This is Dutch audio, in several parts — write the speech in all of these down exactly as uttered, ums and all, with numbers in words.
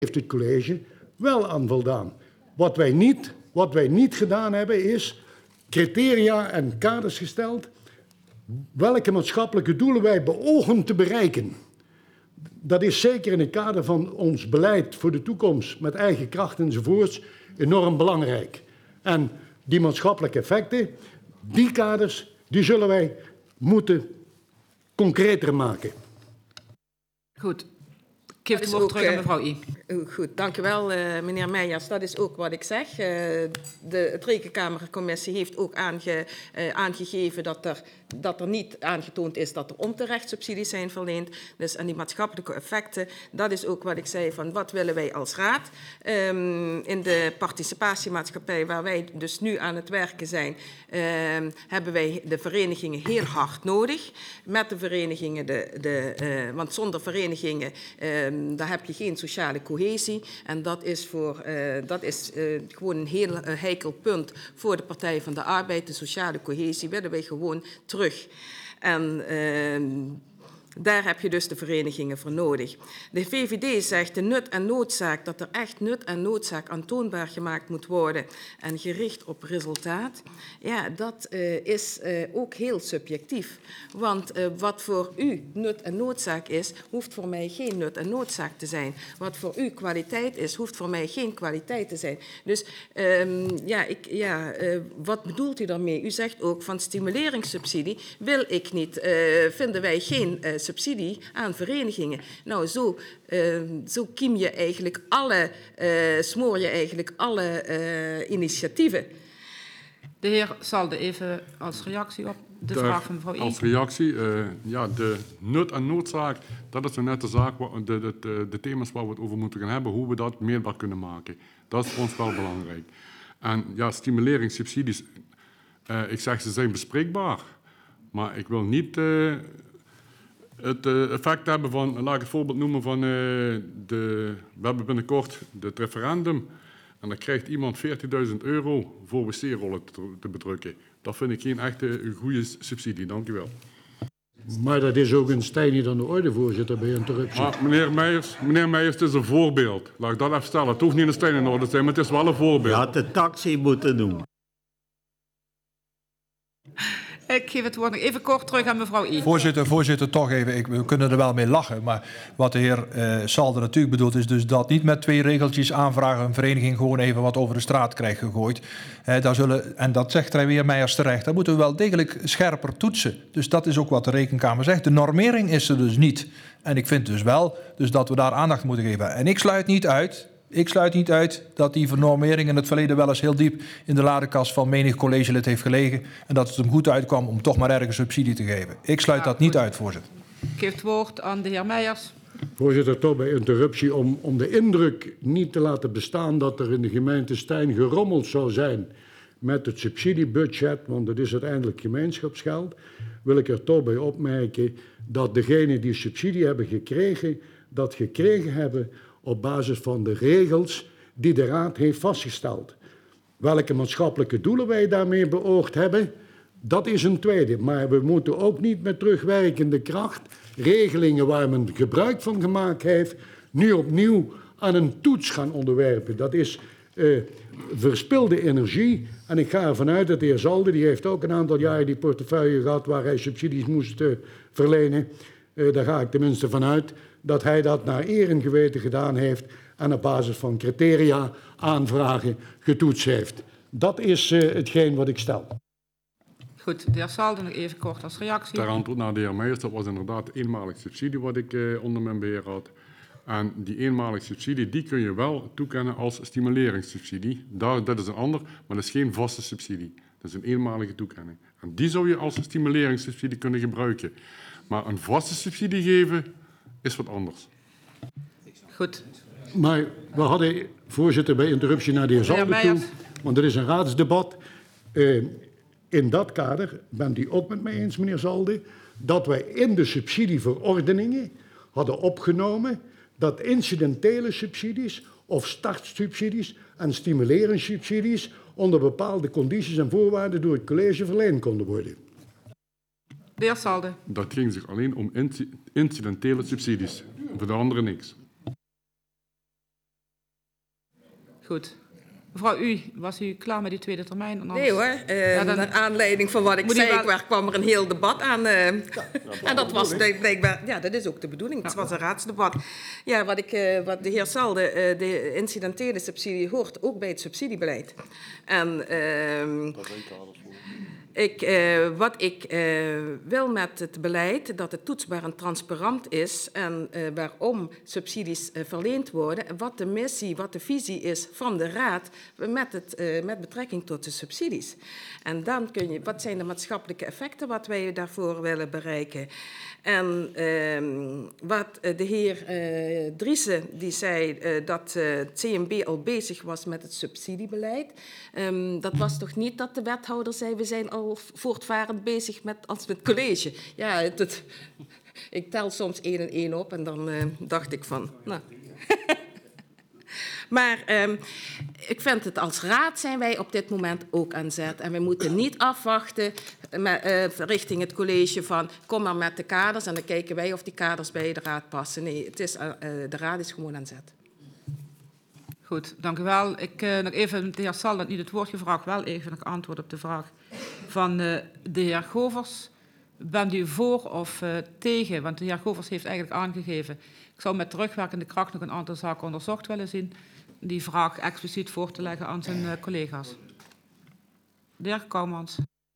heeft het college wel aan voldaan. Wat wij niet, wat wij niet gedaan hebben is criteria en kaders gesteld welke maatschappelijke doelen wij beogen te bereiken. Dat is zeker in het kader van ons beleid voor de toekomst met eigen kracht enzovoorts enorm belangrijk. En die maatschappelijke effecten, die kaders, die zullen wij moeten concreter maken. Goed. Ik geef het woord terug aan mevrouw I. Goed, dank u wel, uh, meneer Meijers. Dat is ook wat ik zeg. Uh, de het Rekenkamercommissie heeft ook aange, uh, aangegeven dat er, dat er niet aangetoond is dat er onterecht subsidies zijn verleend. Dus aan die maatschappelijke effecten, dat is ook wat ik zei van wat willen wij als raad. Um, in de participatiemaatschappij waar wij dus nu aan het werken zijn, um, hebben wij de verenigingen heel hard nodig. Met de verenigingen, de, de, uh, want zonder verenigingen um, daar heb je geen sociale cohesie. En dat is, voor, uh, dat is uh, gewoon een heel uh, heikel punt voor de Partij van de Arbeid. De sociale cohesie willen wij gewoon terug. En uh, daar heb je dus de verenigingen voor nodig. De V V D zegt de nut en noodzaak, dat er echt nut en noodzaak aantoonbaar gemaakt moet worden en gericht op resultaat. Ja, dat uh, is uh, ook heel subjectief. Want uh, wat voor u nut en noodzaak is, hoeft voor mij geen nut en noodzaak te zijn. Wat voor u kwaliteit is, hoeft voor mij geen kwaliteit te zijn. Dus um, ja, ik, ja uh, wat bedoelt u daarmee? U zegt ook van stimuleringssubsidie wil ik niet, uh, vinden wij geen uh, subsidie aan verenigingen. Nou, zo, uh, zo kiem je eigenlijk alle, uh, smoor je eigenlijk alle uh, initiatieven. De heer Salde, even als reactie op de, de vraag van mevrouw I. Als reactie, uh, ja, de nut en noodzaak, dat is zo net de zaak, de, de, de, de thema's waar we het over moeten gaan hebben, hoe we dat meetbaar kunnen maken. Dat is voor ons wel belangrijk. En ja, stimuleringssubsidies, uh, ik zeg ze zijn bespreekbaar, maar ik wil niet uh, het uh, effect hebben van, laat ik het voorbeeld noemen van, uh, de, we hebben binnenkort het referendum en dan krijgt iemand veertigduizend euro voor wc-rollen te, te bedrukken. Dat vind ik geen echte goede subsidie, dank u wel. Maar dat is ook een stijl niet aan de orde, voorzitter, bij interruptie. Maar meneer Meijers, meneer Meijers, het is een voorbeeld. Laat ik dat even stellen. Het hoeft niet een stijl in orde te zijn, maar het is wel een voorbeeld. Je had de taxi moeten doen. Ik geef het woord nog even kort terug aan mevrouw I. Voorzitter, voorzitter, toch even. Ik, we kunnen er wel mee lachen. Maar wat de heer uh, Salde natuurlijk bedoelt is dus dat niet met twee regeltjes aanvragen een vereniging gewoon even wat over de straat krijgt gegooid. Uh, daar zullen, en dat zegt hij weer Meijers terecht. Dat moeten we wel degelijk scherper toetsen. Dus dat is ook wat de Rekenkamer zegt. De normering is er dus niet. En ik vind dus wel dus dat we daar aandacht moeten geven. En ik sluit niet uit... Ik sluit niet uit dat die vernormering in het verleden wel eens heel diep in de ladekast van menig collegelid heeft gelegen en dat het hem goed uitkwam om toch maar ergens subsidie te geven. Ik sluit ja, dat niet uit, voorzitter. Ik geef het woord aan de heer Meijers. Voorzitter, toch bij interruptie om, om de indruk niet te laten bestaan dat er in de gemeente Stijn gerommeld zou zijn met het subsidiebudget, want het is uiteindelijk gemeenschapsgeld, wil ik er toch bij opmerken dat degenen die subsidie hebben gekregen, dat gekregen hebben op basis van de regels die de Raad heeft vastgesteld. Welke maatschappelijke doelen wij daarmee beoogd hebben, dat is een tweede. Maar we moeten ook niet met terugwerkende kracht regelingen waar men gebruik van gemaakt heeft, nu opnieuw aan een toets gaan onderwerpen. Dat is uh, verspilde energie. En ik ga ervan uit dat de heer Zalde, die heeft ook een aantal jaren die portefeuille gehad waar hij subsidies moest uh, verlenen. Uh, daar ga ik tenminste van uit dat hij dat naar eer en geweten gedaan heeft en op basis van criteria, aanvragen, getoetst heeft. Dat is uh, hetgeen wat ik stel. Goed, de heer Salde nog even kort als reactie. Ter antwoord naar de heer Meijers, dat was inderdaad eenmalig subsidie wat ik uh, onder mijn beheer had. En die eenmalige subsidie, die kun je wel toekennen als stimuleringssubsidie. Daar, dat is een ander, maar dat is geen vaste subsidie. Dat is een eenmalige toekenning. En die zou je als stimuleringssubsidie kunnen gebruiken. Maar een vaste subsidie geven is wat anders. Goed. Maar we hadden, voorzitter, bij interruptie naar de heer Zalde toe, want er is een raadsdebat. Uh, in dat kader, bent u ook met mij eens, meneer Zalde, dat wij in de subsidieverordeningen hadden opgenomen dat incidentele subsidies of startsubsidies en stimuleringssubsidies onder bepaalde condities en voorwaarden door het college verleend konden worden. De heer Salde. Dat ging zich alleen om incidentele subsidies. Voor de anderen niks. Goed. Mevrouw, u, was u klaar met die tweede termijn? Anders... Nee hoor, uh, Ja, dan... naar aanleiding van wat ik Moet zei, wel... waar kwam er een heel debat aan. Uh, ja, en dat was blijkbaar, ja, dat is ook de bedoeling. Het was een raadsdebat. Ja, wat, ik, uh, wat de heer Salde, uh, de incidentele subsidie hoort ook bij het subsidiebeleid. En uh, ik, uh, wat ik uh, wil met het beleid, dat het toetsbaar en transparant is en uh, waarom subsidies uh, verleend worden en wat de missie, wat de visie is van de Raad met, het, uh, met betrekking tot de subsidies. En dan kun je, wat zijn de maatschappelijke effecten wat wij daarvoor willen bereiken? En uh, wat uh, de heer uh, Driessen, die zei uh, dat uh, het C M B al bezig was met het subsidiebeleid. Um, dat was toch niet dat de wethouder zei, we zijn al voortvarend bezig met, als met college. Ja, het, het, ik tel soms één en één op en dan uh, dacht ik van, nou... Maar um, ik vind het als raad zijn wij op dit moment ook aan zet. En we moeten niet afwachten met, uh, richting het college van kom maar met de kaders en dan kijken wij of die kaders bij de raad passen. Nee, het is, uh, uh, de raad is gewoon aan zet. Goed, dank u wel. Ik uh, nog even, de heer Sal had niet het woord gevraagd, wel even nog antwoord op de vraag van uh, de heer Govers. Bent u voor of uh, tegen? Want de heer Govers heeft eigenlijk aangegeven, ik zou met terugwerkende kracht nog een aantal zaken onderzocht willen zien, die vraag expliciet voor te leggen aan zijn uh, collega's. De heer Kouwmans.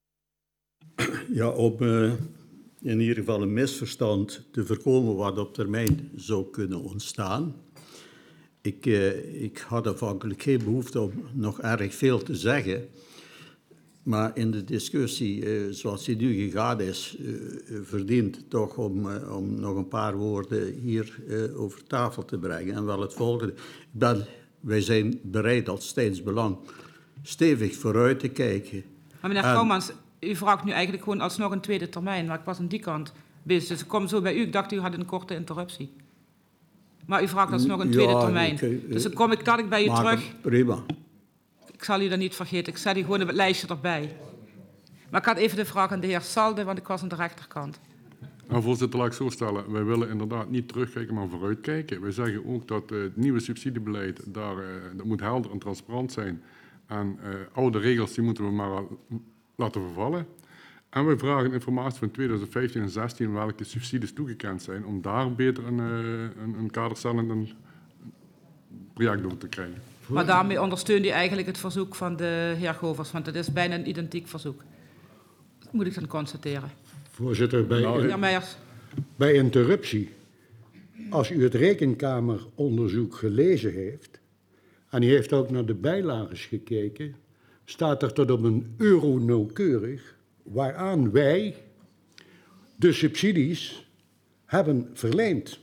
Ja, om uh, in ieder geval een misverstand te voorkomen wat op termijn zou kunnen ontstaan. Ik, uh, ik had afhankelijk geen behoefte om nog erg veel te zeggen. Maar in de discussie uh, zoals die nu gegaan is, uh, verdient toch om, uh, om nog een paar woorden hier uh, over tafel te brengen. En wel het volgende. Ik ben, wij zijn bereid als Steins Belang stevig vooruit te kijken. Maar meneer Kouwmans, u vraagt nu eigenlijk gewoon alsnog een tweede termijn, maar ik was aan die kant bezig. Dus ik kom zo bij u, ik dacht u had een korte interruptie. Maar u vraagt alsnog een tweede ja, termijn. Ik, uh, dus dan kom ik dadelijk bij u terug. Prima. Ik zal u dat niet vergeten, ik zet u gewoon op het lijstje erbij. Maar ik had even de vraag aan de heer Salde, want ik was aan de rechterkant. Nou, voorzitter, laat ik zo stellen. Wij willen inderdaad niet terugkijken, maar vooruitkijken. Wij zeggen ook dat uh, het nieuwe subsidiebeleid, daar, uh, dat moet helder en transparant zijn. En uh, oude regels die moeten we maar laten vervallen. En we vragen informatie van tweeduizend vijftien en tweeduizend zestien welke subsidies toegekend zijn, om daar beter een, uh, een, een kaderstellend een project door te krijgen. Maar daarmee ondersteunt u eigenlijk het verzoek van de heer Govers, want het is bijna een identiek verzoek. Dat moet ik dan constateren. Voorzitter, bij, nou, ja, Meijers. bij interruptie, als u het Rekenkameronderzoek gelezen heeft, en u heeft ook naar de bijlages gekeken, staat er tot op een euro nauwkeurig waaraan wij de subsidies hebben verleend.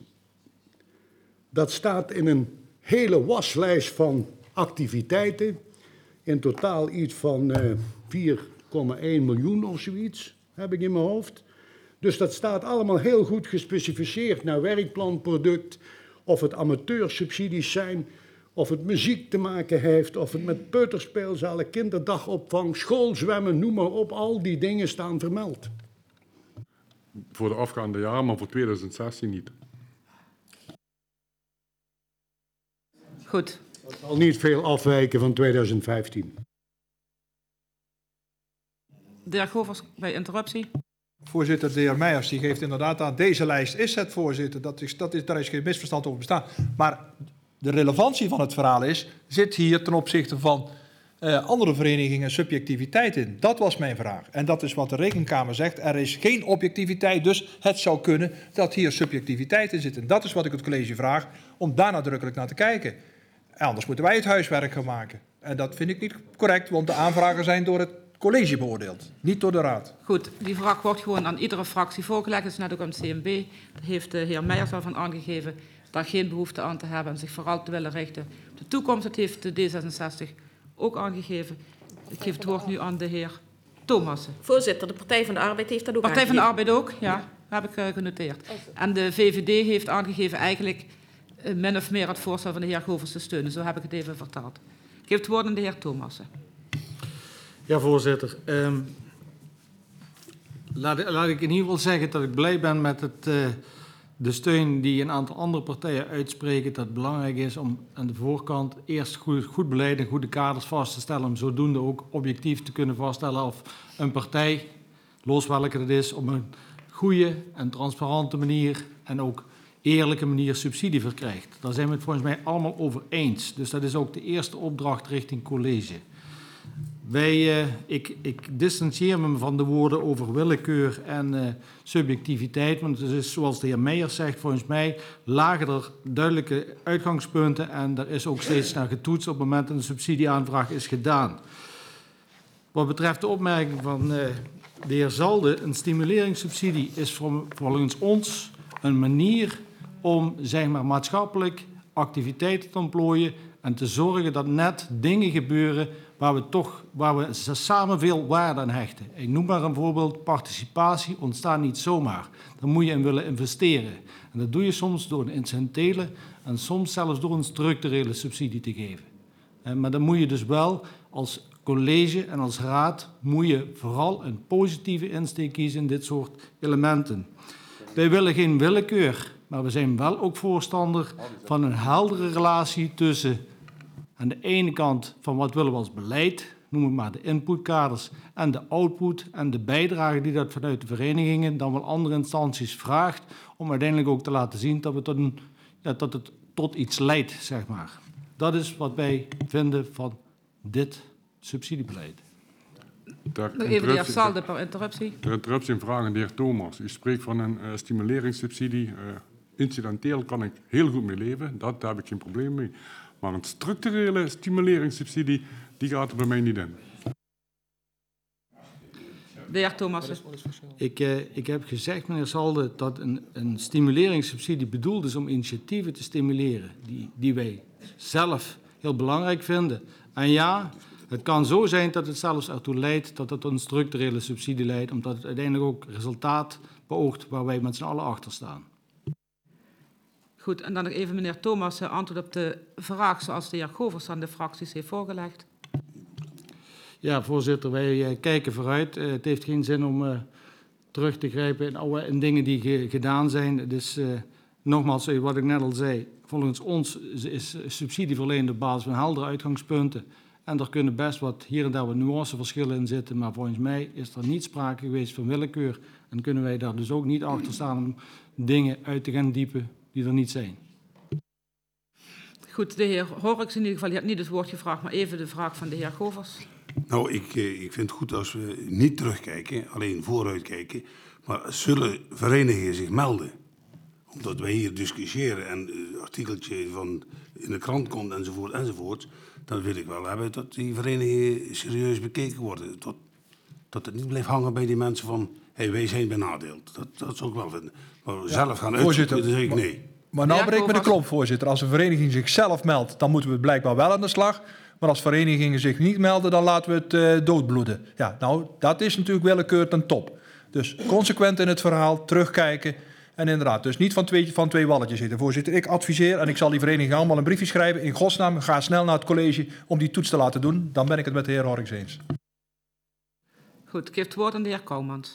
Dat staat in een hele waslijst van activiteiten, in totaal iets van uh, vier komma één miljoen of zoiets, heb ik in mijn hoofd. Dus dat staat allemaal heel goed gespecificeerd naar werkplanproduct, of het amateursubsidies zijn, of het muziek te maken heeft, of het met peuterspeelzalen, kinderdagopvang, schoolzwemmen, noem maar op, al die dingen staan vermeld. Voor de afgaande jaren, maar voor tweeduizend zestien niet. Goed. Dat zal niet veel afwijken van tweeduizend vijftien. De heer Govers, bij interruptie. Voorzitter, de heer Meijers die geeft inderdaad aan, deze lijst is het, voorzitter. Dat is, dat is, daar is geen misverstand over bestaan. Maar de relevantie van het verhaal is, zit hier ten opzichte van uh, andere verenigingen subjectiviteit in? Dat was mijn vraag. En dat is wat de Rekenkamer zegt. Er is geen objectiviteit, dus het zou kunnen dat hier subjectiviteit in zit. En dat is wat ik het college vraag, om daar nadrukkelijk naar te kijken. En anders moeten wij het huiswerk gaan maken. En dat vind ik niet correct, want de aanvragen zijn door het college beoordeeld, niet door de raad. Goed, die vraag wordt gewoon aan iedere fractie voorgelegd. Dat is net ook aan het C M B. Daar heeft de heer Meijers al van aangegeven daar geen behoefte aan te hebben en zich vooral te willen richten op de toekomst. Dat heeft de D zesenzestig ook aangegeven. Ik geef het woord nu aan de heer Thomassen. Voorzitter, de Partij van de Arbeid heeft dat ook Partij aangegeven. van de Arbeid ook, ja, heb ik uh, genoteerd. En de V V D heeft aangegeven eigenlijk uh, min of meer het voorstel van de heer Govers te steunen. Zo heb ik het even vertaald. Ik geef het woord aan de heer Thomassen. Ja, voorzitter. Um, laat, laat ik in ieder geval zeggen dat ik blij ben met het, uh, de steun die een aantal andere partijen uitspreken, dat het belangrijk is om aan de voorkant eerst goed, goed beleid en goede kaders vast te stellen, om zodoende ook objectief te kunnen vaststellen of een partij, los welke het is, op een goede en transparante manier en ook eerlijke manier subsidie verkrijgt. Daar zijn we het volgens mij allemaal over eens. Dus dat is ook de eerste opdracht richting college. Wij, uh, ik, ik distantieer me van de woorden over willekeur en uh, subjectiviteit, want het is zoals de heer Meijers zegt, volgens mij lagen er duidelijke uitgangspunten en er is ook steeds naar getoetst op het moment dat een subsidieaanvraag is gedaan. Wat betreft de opmerking van uh, de heer Zalde, een stimuleringssubsidie is volgens ons een manier om zeg maar, maatschappelijk activiteiten te ontplooien en te zorgen dat net dingen gebeuren waar we toch waar we samen veel waarde aan hechten. Ik noem maar een voorbeeld, participatie ontstaat niet zomaar. Daar moet je in willen investeren. En dat doe je soms door een incidentele en soms zelfs door een structurele subsidie te geven. Maar dan moet je dus wel als college en als raad moet je vooral een positieve insteek kiezen in dit soort elementen. Wij willen geen willekeur, maar we zijn wel ook voorstander van een heldere relatie tussen aan de ene kant van wat willen we als beleid, noem het maar de inputkaders, en de output en de bijdrage die dat vanuit de verenigingen dan wel andere instanties vraagt, om uiteindelijk ook te laten zien dat, we tot een, ja, dat het tot iets leidt, zeg maar. Dat is wat wij vinden van dit subsidiebeleid. Ter Nog even de heer Zalde per interruptie. Ter interruptie een vraag aan de heer Thomas. U spreekt van een uh, stimuleringssubsidie. Uh, incidenteel kan ik heel goed mee leven, daar heb ik geen probleem mee. Maar een structurele stimuleringssubsidie, die gaat er bij mij niet in. De heer Thomas. Ik, uh, ik heb gezegd, meneer Zalde, dat een, een stimuleringssubsidie bedoeld is om initiatieven te stimuleren die, die wij zelf heel belangrijk vinden. En ja, het kan zo zijn dat het zelfs ertoe leidt dat het tot een structurele subsidie leidt, omdat het uiteindelijk ook resultaat beoogt waar wij met z'n allen achter staan. Goed, en dan nog even meneer Thomas antwoord op de vraag zoals de heer Govers aan de fracties heeft voorgelegd. Ja, voorzitter, wij uh, kijken vooruit. Uh, het heeft geen zin om uh, terug te grijpen in, oude, in dingen die ge, gedaan zijn. Dus uh, nogmaals, wat ik net al zei, volgens ons is subsidieverlening op basis van heldere uitgangspunten. En er kunnen best wat hier en daar wat nuanceverschillen in zitten, maar volgens mij is er niet sprake geweest van willekeur. En kunnen wij daar dus ook niet achter staan om dingen uit te gaan diepen die er niet zijn. Goed, de heer Horrocks in ieder geval, die had niet het woord gevraagd, maar even de vraag van de heer Govers. Nou, ik, ik vind het goed als we niet terugkijken, alleen vooruitkijken. Maar zullen verenigingen zich melden? Omdat wij hier discussiëren en een artikeltje van in de krant komt enzovoort enzovoort. Dan wil ik wel hebben dat die verenigingen serieus bekeken worden. Dat, dat het niet blijft hangen bij die mensen van, hey, wij zijn benadeeld. Dat, dat zou ik wel vinden. Maar we ja, zelf gaan uitzoeken, dan zeg ik nee. Maar, maar nou breekt me de klomp, voorzitter. Als een vereniging zichzelf meldt, dan moeten we blijkbaar wel aan de slag. Maar als verenigingen zich niet melden, dan laten we het uh, doodbloeden. Ja, nou, dat is natuurlijk willekeur ten top. Dus consequent in het verhaal, terugkijken. En inderdaad, dus niet van twee, van twee walletjes zitten. Voorzitter, ik adviseer, en ik zal die vereniging allemaal een briefje schrijven. In godsnaam, ga snel naar het college om die toets te laten doen. Dan ben ik het met de heer Horrocks eens. Goed, ik geef het woord aan de heer Koumans.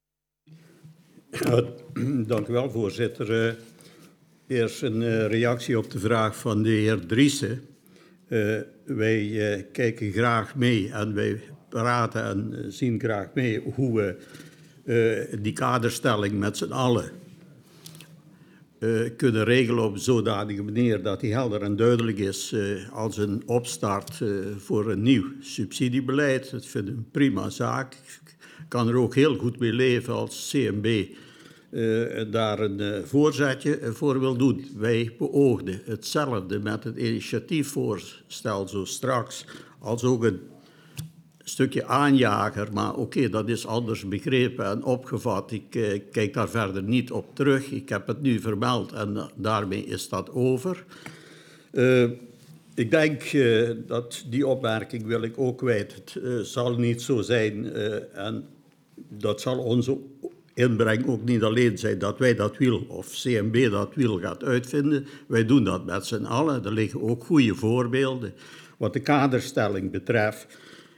Ja, dank u wel, voorzitter. Uh, eerst een uh, reactie op de vraag van de heer Driessen. Uh, wij uh, kijken graag mee en wij praten en uh, zien graag mee hoe we uh, die kaderstelling met z'n allen uh, kunnen regelen op een zodanige manier dat die helder en duidelijk is uh, als een opstart uh, voor een nieuw subsidiebeleid. Dat vind ik een prima zaak. Ik kan er ook heel goed mee leven als C M B uh, daar een uh, voorzetje voor wil doen. Wij beoogden hetzelfde met het initiatiefvoorstel zo straks als ook een stukje aanjager, maar oké, okay, dat is anders begrepen en opgevat. Ik uh, kijk daar verder niet op terug. Ik heb het nu vermeld en uh, daarmee is dat over. Uh, ik denk uh, dat die opmerking wil ik ook kwijt. Het uh, zal niet zo zijn uh, en dat zal onze inbreng ook niet alleen zijn dat wij dat wiel of C M B dat wiel gaat uitvinden. Wij doen dat met z'n allen. Er liggen ook goede voorbeelden. Wat de kaderstelling betreft,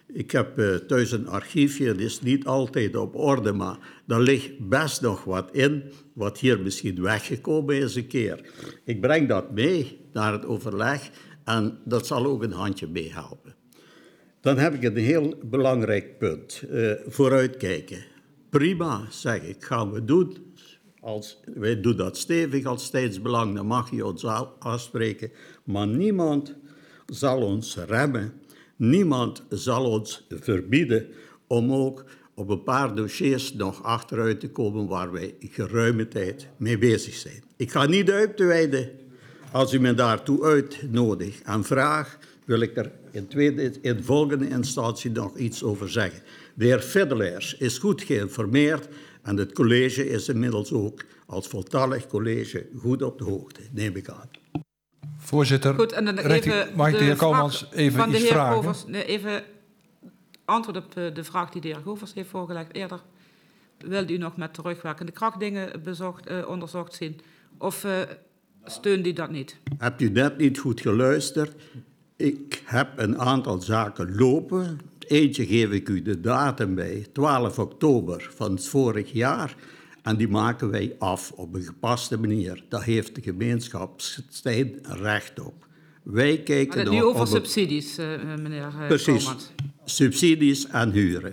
Ik heb uh, thuis een archiefje, het is niet altijd op orde, maar daar ligt best nog wat in, wat hier misschien weggekomen is een keer. Ik breng dat mee naar het overleg en dat zal ook een handje meehelpen. Dan heb ik een heel belangrijk punt, uh, vooruitkijken. Prima, zeg ik, gaan we doen. Als, wij doen dat stevig als staatsbelang, dan mag je ons afspreken. Maar niemand zal ons remmen. Niemand zal ons verbieden om ook op een paar dossiers nog achteruit te komen waar wij geruime tijd mee bezig zijn. Ik ga niet uitweiden. Als u me daartoe uitnodigt en vraagt, wil ik er in, tweede, in volgende instantie nog iets over zeggen. De heer Fiddelaars is goed geïnformeerd en het college is inmiddels ook als voltallig college goed op de hoogte, neem ik aan. Voorzitter, Goed, en dan richting, even mag ik de heer vraag Koolmans even van de iets heer vragen? Govers, nee, even antwoord op de vraag die de heer Govers heeft voorgelegd eerder. Wilde u nog met terugwerkende kracht dingen bezocht, uh, onderzocht zien? Of uh, steunt u dat niet? Hebt u net niet goed geluisterd? Ik heb een aantal zaken lopen. Eentje geef ik u de datum bij, twaalf oktober van het vorig jaar. En die maken wij af op een gepaste manier. Daar heeft de gemeenschap Stijn recht op. Wij kijken maar nog nu over op subsidies, uh, meneer uh, Precies, Koolmans. Subsidies en huren.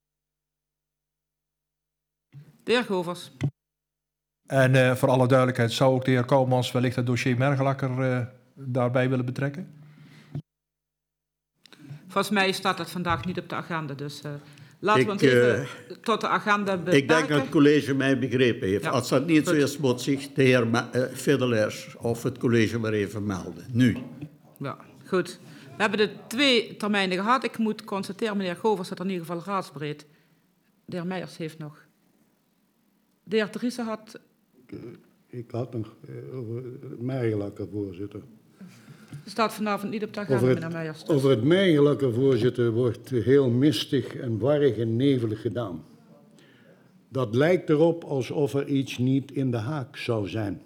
De heer Govers. En uh, voor alle duidelijkheid, zou ook de heer Koolmans wellicht het dossier Mergelakker uh, daarbij willen betrekken? Volgens mij staat dat vandaag niet op de agenda, dus uh, laten ik, we ons even uh, tot de agenda beperken. Ik denk dat het college mij begrepen heeft. Ja. Als dat niet Goed. zo is, moet zich de heer uh, Fiddelaars of het college maar even melden. Nu. Ja, goed. We hebben de twee termijnen gehad. Ik moet constateren, meneer Govers, dat er in ieder geval raadsbreed. De heer Meijers heeft nog. De heer Driessen had... Ik had nog uh, over het Mergelakker, voorzitter. Staat vanavond niet op de agenda, Over meneer het, Meijers. Dus. over het Mergelakker, voorzitter, wordt heel mistig en warrig en nevelig gedaan. Dat lijkt erop alsof er iets niet in de haak zou zijn.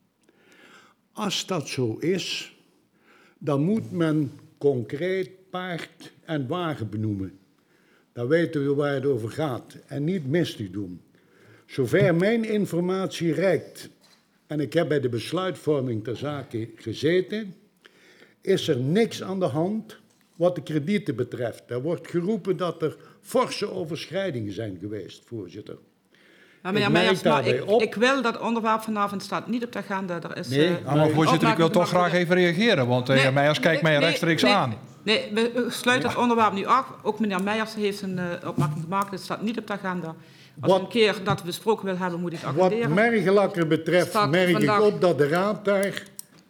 Als dat zo is, dan moet men concreet paard en wagen benoemen. Dan weten we waar het over gaat en niet mistig doen. Zover mijn informatie reikt, en ik heb bij de besluitvorming ter zake gezeten, is er niks aan de hand wat de kredieten betreft. Er wordt geroepen dat er forse overschrijdingen zijn geweest, voorzitter. Maar meneer ik Meijers, maar daarbij ik, op- ik wil dat onderwerp vanavond staat niet op de agenda. Er is, Nee, uh, Ja, maar voorzitter, ik wil toch graag even reageren, want de heer Meijers kijkt mij nee, rechtstreeks nee, aan. Nee, we sluiten het onderwerp nu af. Ook meneer Meijers heeft een uh, opmerking gemaakt. Het staat niet op de agenda. Als Wat- een keer dat we besproken wil hebben, moet ik het Wat agenderen. Mergelakker betreft Staat merk vandaag- ik op dat de raad daar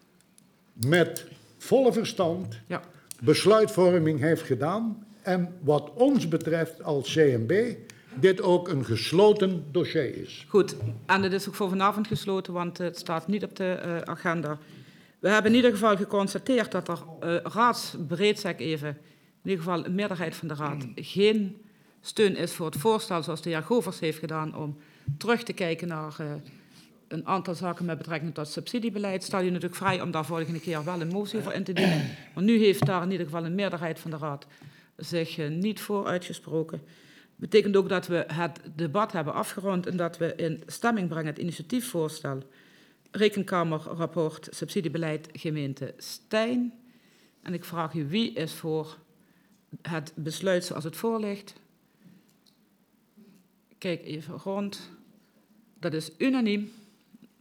met volle verstand Ja. besluitvorming heeft gedaan. En wat ons betreft als C N B dit ook een gesloten dossier is. Goed, en het is ook voor vanavond gesloten, want het staat niet op de uh, agenda. We hebben in ieder geval geconstateerd dat er uh, raadsbreed, zeg ik even, in ieder geval een meerderheid van de raad, geen steun is voor het voorstel zoals de heer Govers heeft gedaan om terug te kijken naar uh, een aantal zaken met betrekking tot subsidiebeleid. Stel je natuurlijk vrij om daar volgende keer wel een motie voor in te dienen. Maar nu heeft daar in ieder geval een meerderheid van de raad zich uh, niet voor uitgesproken. Betekent ook dat we het debat hebben afgerond en dat we in stemming brengen het initiatiefvoorstel Rekenkamerrapport subsidiebeleid gemeente Stijn. En ik vraag u, wie is voor het besluit zoals het voorligt? Kijk even rond. Dat is unaniem.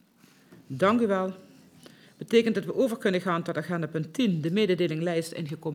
Dank u wel. Betekent dat we over kunnen gaan tot agenda punt tien, de mededeling lijst ingekomen.